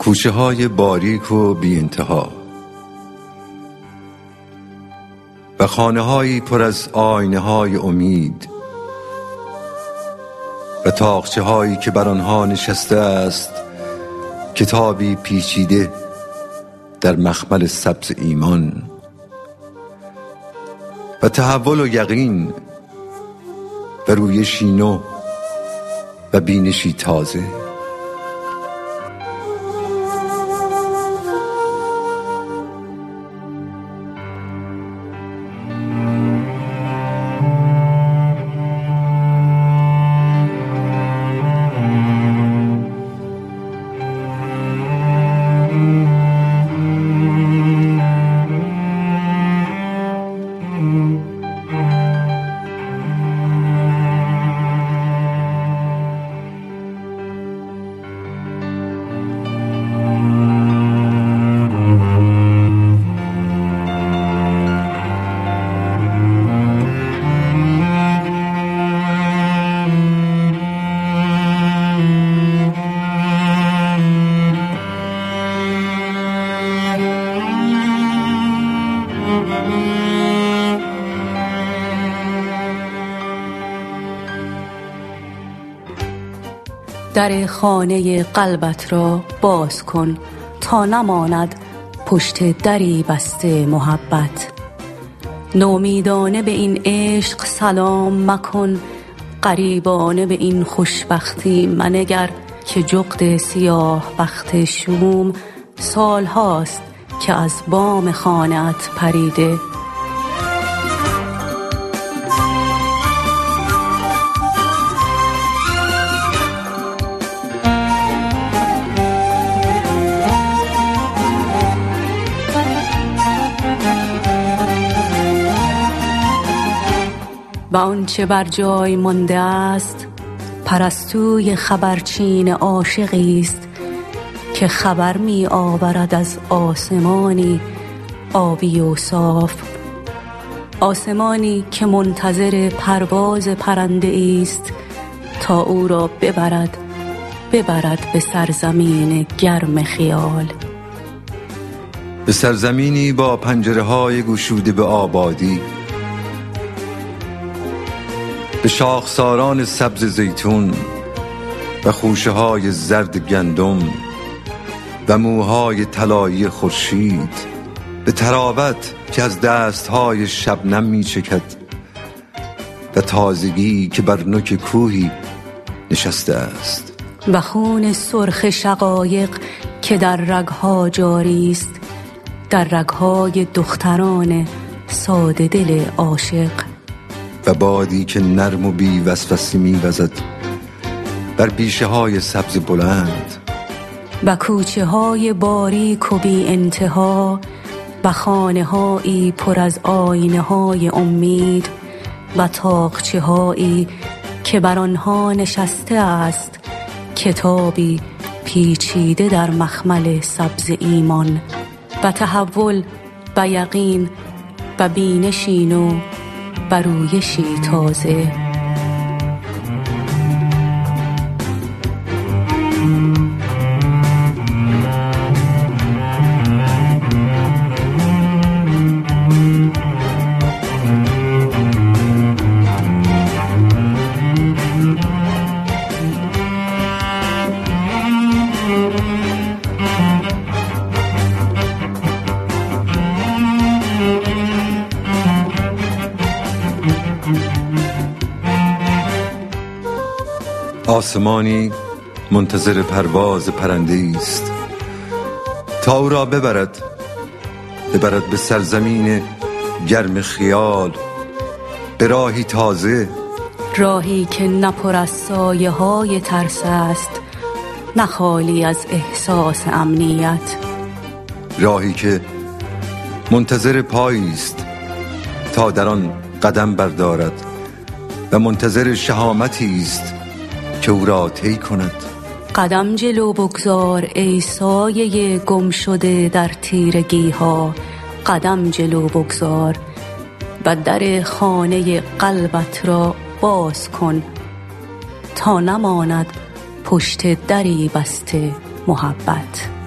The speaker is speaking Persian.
کوچه های باریک و بی انتها و خانه هایی پر از آینه های امید و تاقچه هایی که بر آنها نشسته است کتابی پیچیده در مخمل سبز ایمان و تحول و یقین و رویشی نو و بینشی تازه. در خانه قلبت را باز کن تا نماند پشت دری بسته محبت. نومیدانه به این عشق سلام مکن، غریبانه به این خوشبختی منگر که جغد سیاه بخت شوم سال هاست که از بام خانه‌ات پریده. و آنچه بر جای مانده است پرستوی خبرچین عاشقی است که خبر می آورد از آسمانی آبی و صاف، آسمانی که منتظر پرواز پرنده است تا او را ببرد به سرزمین گرم خیال، به سرزمینی با پنجره های گشوده به آبادی، به شاخساران سبز زیتون و خوشه های زرد گندم و موهای طلایی خورشید، به تراوت که از دستهای شبنم می چکد و تازگی که بر نوک کوهی نشسته است، و خون سرخ شقایق که در رگها جاری است، در رگهای دختران ساده دل عاشق، و بادی که نرم و بی وسوسه می وزد بر بیشه های سبز بلند، و کوچه های باریک و بی انتها و خانه هایی پر از آینه های امید و تاقچه هایی که بر آنها نشسته است کتابی پیچیده در مخمل سبز ایمان، و تحول و یقین و بینشی نو و رویشی تازه. آسمانی منتظر پرواز پرنده است تا او را ببرد به سرزمین گرم خیال، به راهی تازه، راهی که نه پر از سایه های ترس است نه خالی از احساس امنیت، راهی که منتظر پایی است تا در آن قدم بردارد و منتظر شهامتی است که او را طی کند. قدم جلو بگذار ای سایه گم شده در تیرگی ها، قدم جلو بگذار و در خانه قلبت را باز کن تا نماند پشت دری بسته محبت.